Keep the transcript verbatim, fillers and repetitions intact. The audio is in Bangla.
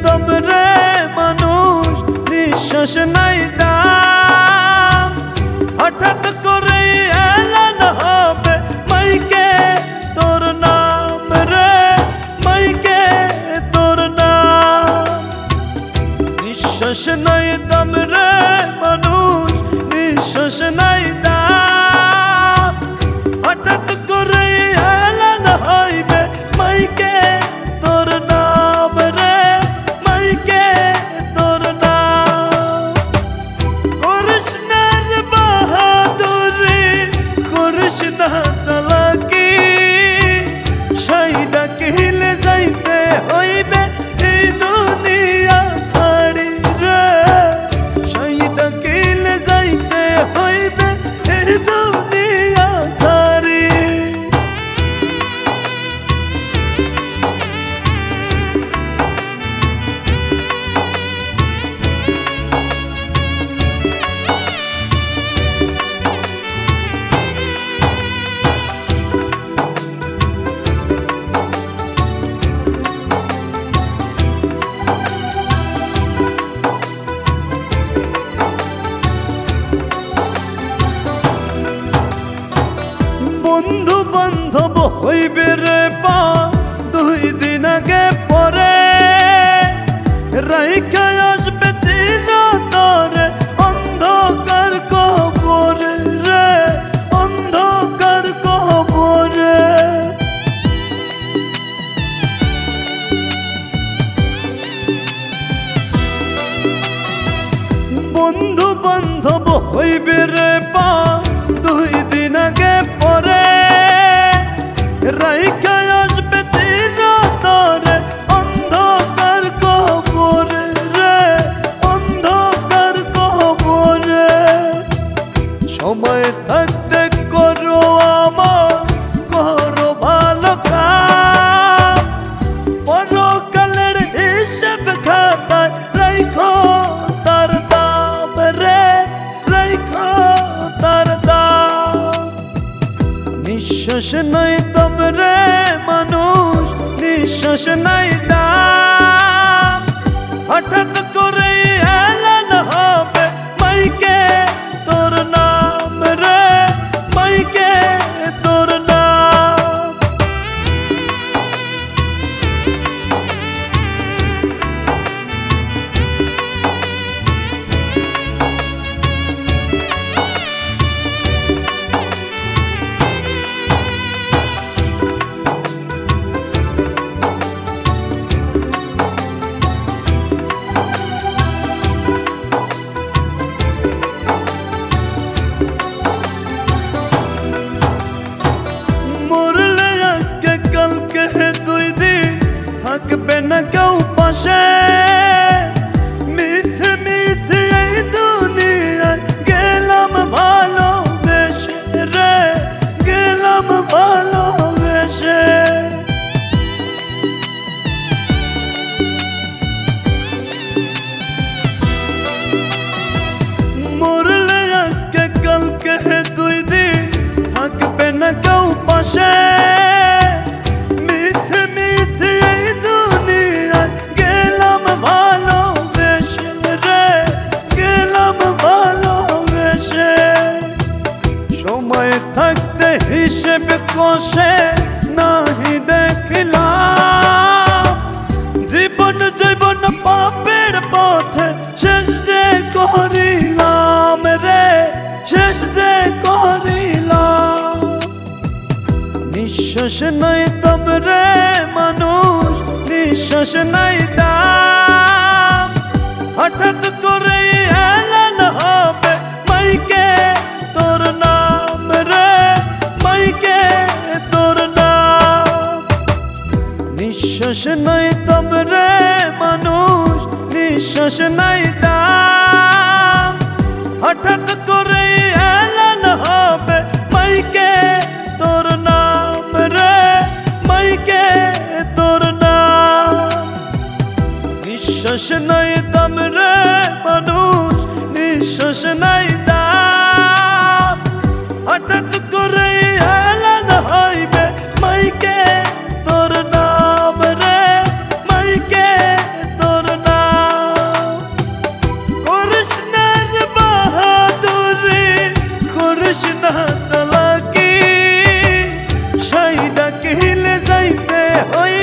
দম রে মানুষ নিঃশ্বাস নাই দাম হঠাৎ করে এলান হবে মাইকে তোর নাম রে মাইকে তোর নাম নিঃশ্বাস নাই দম রে মানুষ নিঃশ্বাস নাই দাম হঠাৎ করে এলান হইবে মাইকে তোর নাম রে মাইকে তোর নাম করিস না রে বাহাদুরি করিস না চালাকি সাইডা কহিলে যাইতে হইবে এই দুনিয়া ছাড়ি রে সাইডা কহিলে যাইতে হইবে এই দুনিয়া ছাড়ি বন্ধু বান্ধব হইবে রে পা দুই দিন আগে পরে রাইখা আসবে চিরতরে অন্ধকার কবরে রে অন্ধকার কবরে বন্ধু বান্ধব হইবে রে পা দুই দিন আগে পরে রাইখা আসবে চিরতরে অন্ধকার কবরে রে অন্ধকার কবরে সময় থাকতে করো আমার করো ভালো কাজ পরকালের হিসেব খাতায় রাইখো তার দাম রে রাইখো তার দাম নিঃশ্বাস নাই দম রে মানুষ নিঃশ্বাস নাই দাম হঠাৎ করে এলান হবে মাইকে তোর নাম রে মাইকে তোর নাম মরলে আজকে কালকে দুই দিন থাকবে না কেউ পাশে মিছে মিছে এই দুনিয়ায় গেলাম ভালোবেসে রে গেলাম ভালোবেসে মরলে আজকে কালকে দুই দিন থাকবে না কেউ পাশে মিছে মিছে এই দুনিয়ায় গেলাম ভালোবেসে রে গেলাম ভালোবেসে সময় থাকতে হিসেব কষে নাহি দেখলাম জীবন জীবন পাপের পথে শেষ যে করিলাম রে শেষ যে করিলাম নিঃশ্বাস নাই দম রে মানুষ নিঃশ্বাস নাই দাম হঠাৎ করে এলান হবে মাইকে তোর নাম রে মাইকে তোর নাম নিঃশ্বাস নাই দম রে মানুষ নিঃশ্বাস নাই দাম হঠাৎ করে এলান হবে মাইকে তোর নাম রে মাইকে তোর নাম নিঃশ্বাস নাই দম রে মানুষ নিঃশ্বাস নাই দাম হঠাৎ করে এলান হইবে মাইকে তোর নাম রে মাইকে তোর হই